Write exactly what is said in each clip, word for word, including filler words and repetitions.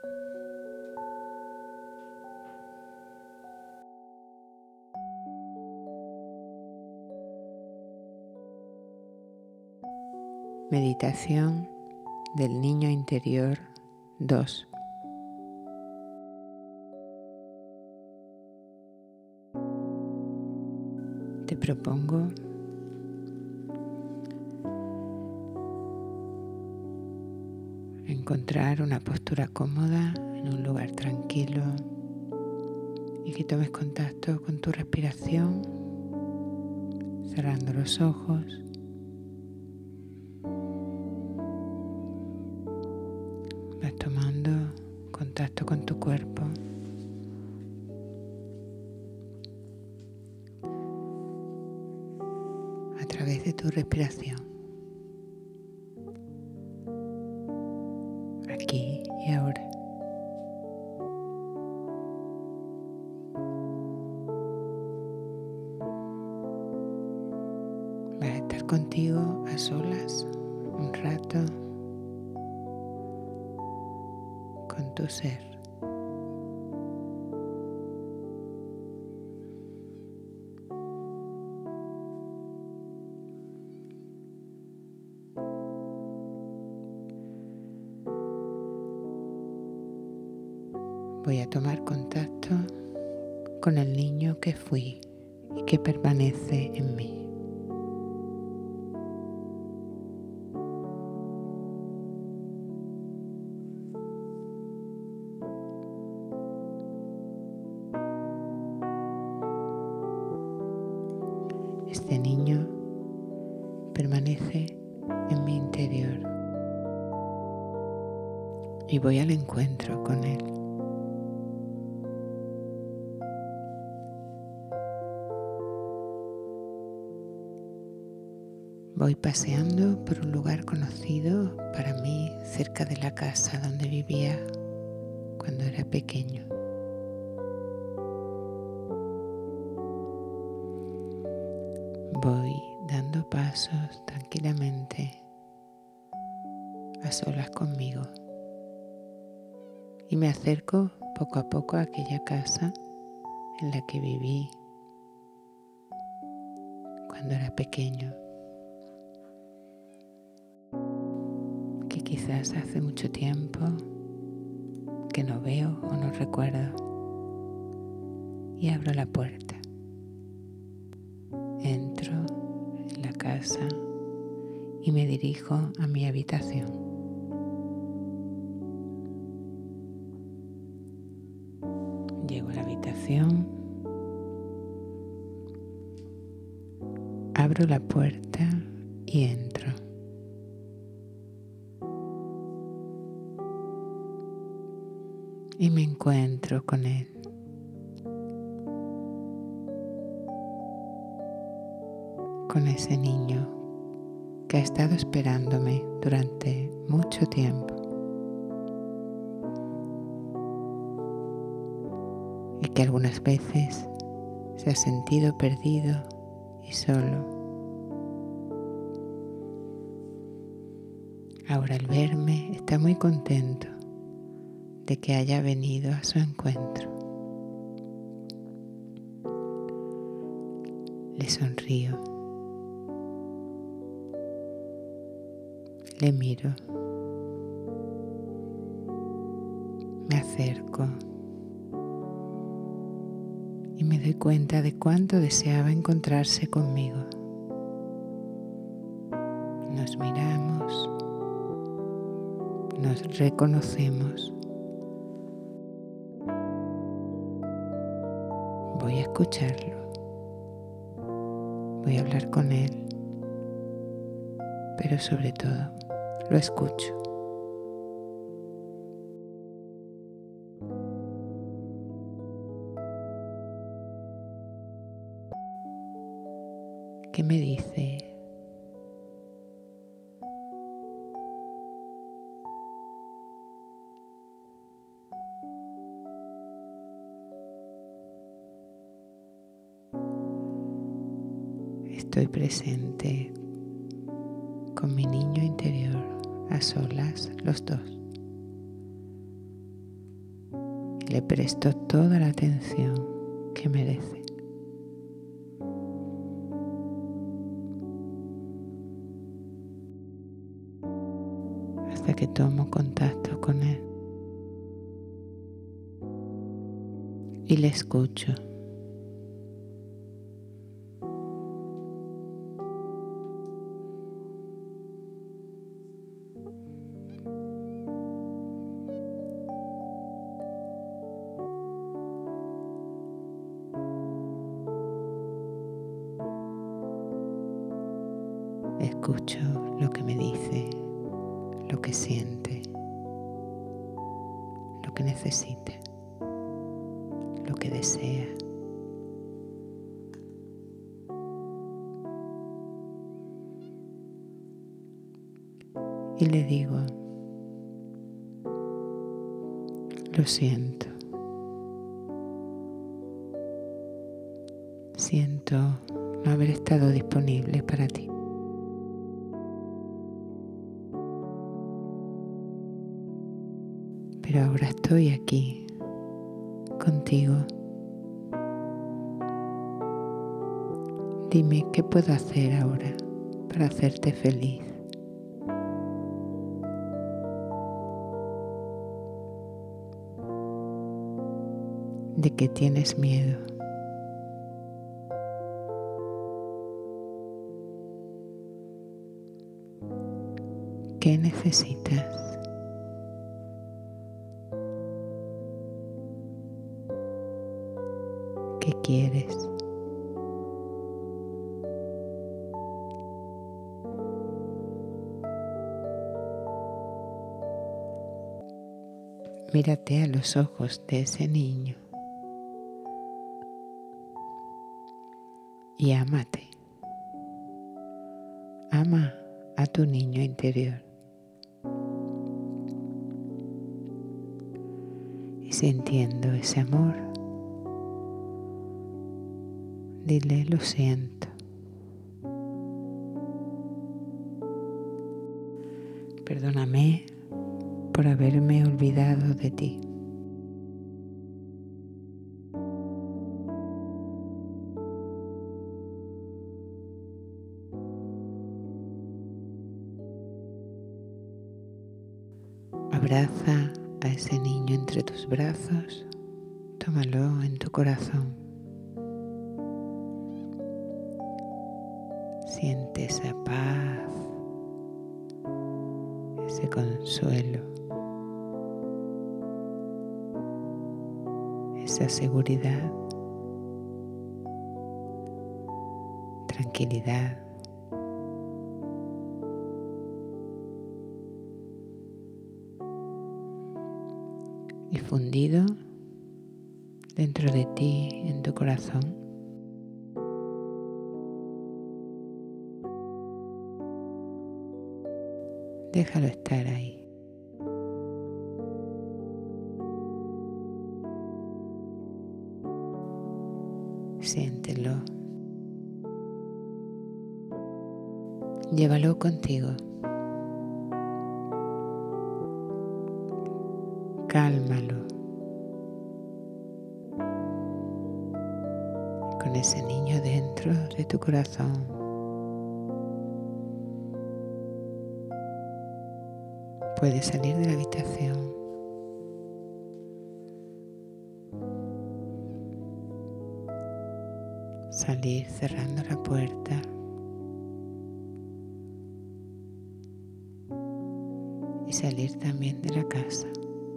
Meditación del niño interior dos. Te propongo encontrar una postura cómoda en un lugar tranquilo y que tomes contacto con tu respiración, cerrando los ojos. Vas tomando contacto con tu cuerpo. A través de tu respiración. Aquí y ahora. Vas a estar contigo a solas un rato con tu ser. Voy a tomar contacto con el niño que fui y que permanece en mí. Este niño permanece en mi interior y voy al encuentro con él. Voy paseando por un lugar conocido para mí cerca de la casa donde vivía cuando era pequeño. Voy dando pasos tranquilamente a solas conmigo y me acerco poco a poco a aquella casa en la que viví cuando era pequeño, que quizás hace mucho tiempo que no veo o no recuerdo, y abro la puerta. Entro en la casa y me dirijo a mi habitación. Llego a la habitación, abro la puerta y entro. Y me encuentro con él. Con ese niño que ha estado esperándome durante mucho tiempo y que algunas veces se ha sentido perdido y solo. Ahora al verme está muy contento de que haya venido a su encuentro. Le sonrío. Le miro. Me acerco. Y me doy cuenta de cuánto deseaba encontrarse conmigo. Nos miramos. Nos reconocemos. Voy a escucharlo. Voy a hablar con él. Pero sobre todo, lo escucho. ¿Qué me dice? Estoy presente con mi niño interior, a solas los dos. y le presto toda la atención que merece. Hasta que tomo contacto con él y le escucho. Escucho lo que me dice, lo que siente, lo que necesita, lo que desea. Y le digo, lo siento. Siento no haber estado disponible para ti. Pero ahora estoy aquí, contigo. Dime qué puedo hacer ahora para hacerte feliz. ¿De qué tienes miedo? ¿Qué necesitas? ¿Qué quieres? Mírate a los ojos de ese niño y ámate. Ama a tu niño interior. Y sintiendo ese amor, dile lo siento. Perdóname por haberme olvidado de ti. Abraza a ese niño entre tus brazos, tómalo en tu corazón. Siente esa paz, ese consuelo, esa seguridad, tranquilidad. Y fundido dentro de ti, en tu corazón, déjalo estar ahí. Siéntelo. Llévalo contigo. Cálmalo. Con ese niño dentro de tu corazón. Puedes salir de la habitación. Salir cerrando la puerta. Y salir también de la casa.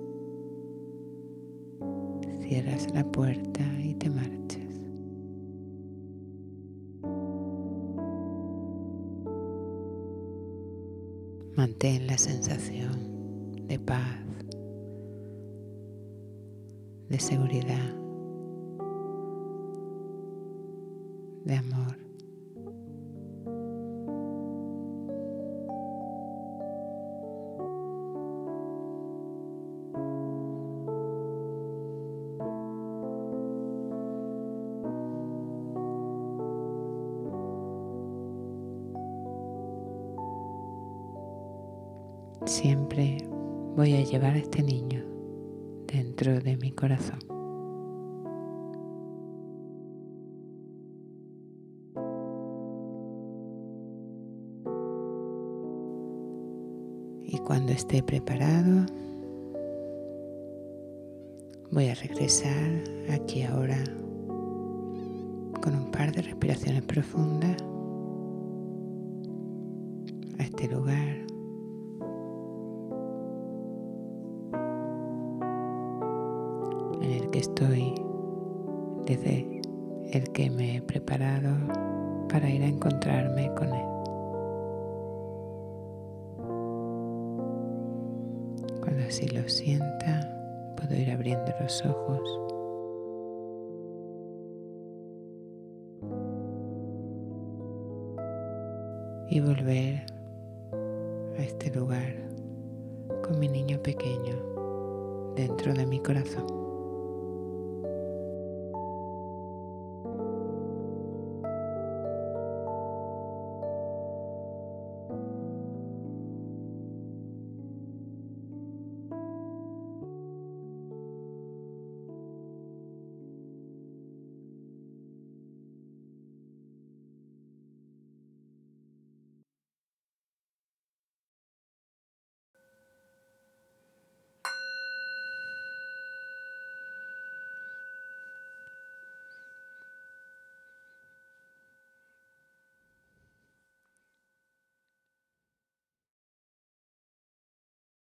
Cierras la puerta y te marchas. Mantén la sensación de paz, de seguridad, de amor. Siempre voy a llevar a este niño dentro de mi corazón. Y cuando esté preparado, voy a regresar aquí ahora con un par de respiraciones profundas a este lugar. En el que estoy, desde el que me he preparado para ir a encontrarme con él. Cuando así lo sienta, puedo ir abriendo los ojos y volver a este lugar con mi niño pequeño dentro de mi corazón.